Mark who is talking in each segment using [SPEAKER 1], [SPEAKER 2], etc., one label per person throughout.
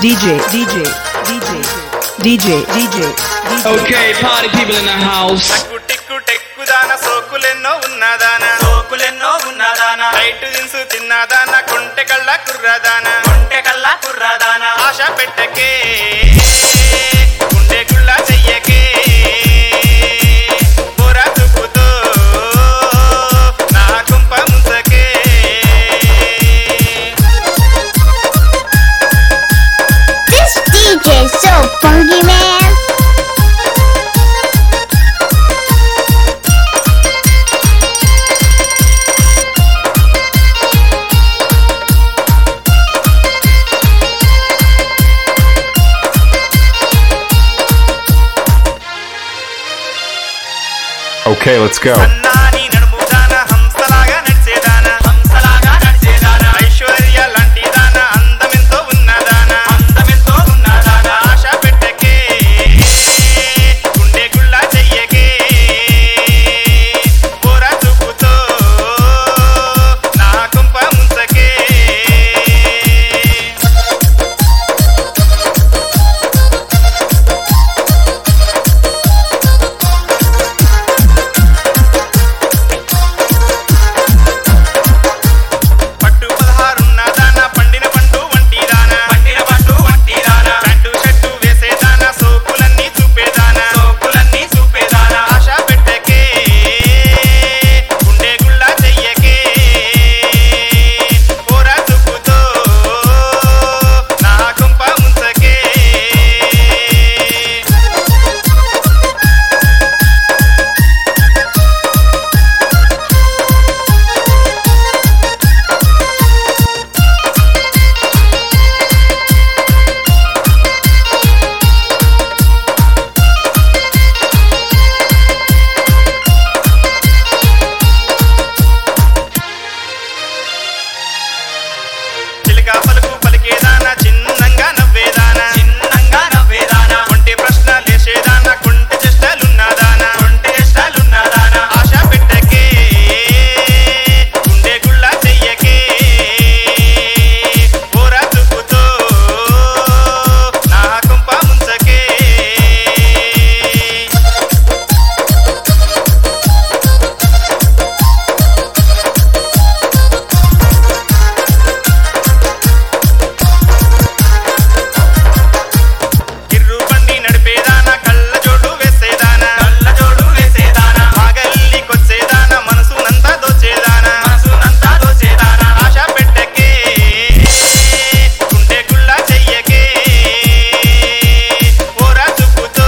[SPEAKER 1] DJ.
[SPEAKER 2] Okay, party people in the house.
[SPEAKER 3] టెక్కుదాన సోకులెన్నో ఉన్నదాన లైట్ దిన్సు తిన్నదాన కొంటె కళ్ళ కుర్రదాన ఆశ పెట్టకే గుండె గుళ్ళ చెయ్యకే బోరా తుప్పుతో నా కుంప ముంచకే
[SPEAKER 4] This DJ is so funky, man.
[SPEAKER 5] Okay, let's go.
[SPEAKER 3] అన్నాని నడుముదాన హంసలాగా నడిచేదాన Aishwarya లాంటి దాన అందమెంతో ఉన్నదాన ఆశ పెట్టకే గుండె గుళ్ళ చెయ్యకే బోరా చూపుతో నా కుంప ముంచకే పట్టు 16 ఉన్నదాన పండిన పండు వంటి దాన ప్యాంటు షర్టు వేసేదాన సోకులన్నీ చూపేదాన ఆశ పెట్టకే గుండె గుళ్ళ చెయ్యకే బోరా చూపుతో నా కుంప ముంచకే చిలికా పలుకు పలికేదాన చిన్నంగా నవ్వేదాన ఒంటి ప్రశ్నలేసేదాన కుంటి చేష్టలున్నదాన ఆశ పెట్టకే గుండె గుళ్ళ చెయ్యకే బోరా చూపుతో నా కుంప ముంచకే గిర్రు బండి నడిపేదాన కళ్ళ జోడు వేసేదాన మాగల్లికొచ్చేదాన మనసునంతా దోచేదాన ఆశ పెట్టకే గుండె గుళ్ళ చెయ్యకే బోరా చూపుతో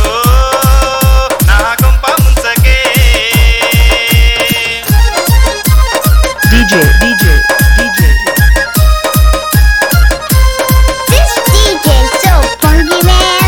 [SPEAKER 3] నా కొంప ముంచకే
[SPEAKER 1] DJ.
[SPEAKER 4] This DJ is so funky, man.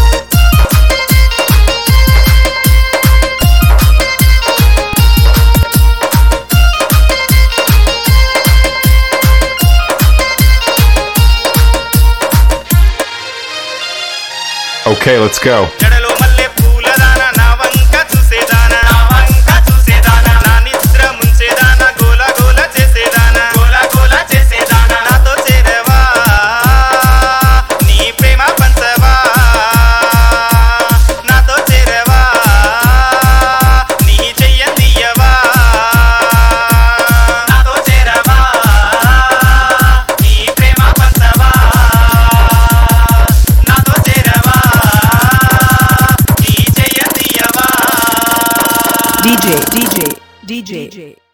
[SPEAKER 5] Okay, let's go.
[SPEAKER 3] జడలో మల్లె పూలదాన నా వంక చూసేదాన నా నిద్ర ముంచేదాన గోల గోల చేసేదాన నాతో చేరవా నీ ప్రేమ పంచవా నాతో చేరవా నీ చెయ్యందియవా నాతో చేరవా నీ ప్రేమ పంచవా నాతో చేరవా నీ చెయ్యందియవా
[SPEAKER 1] DJ.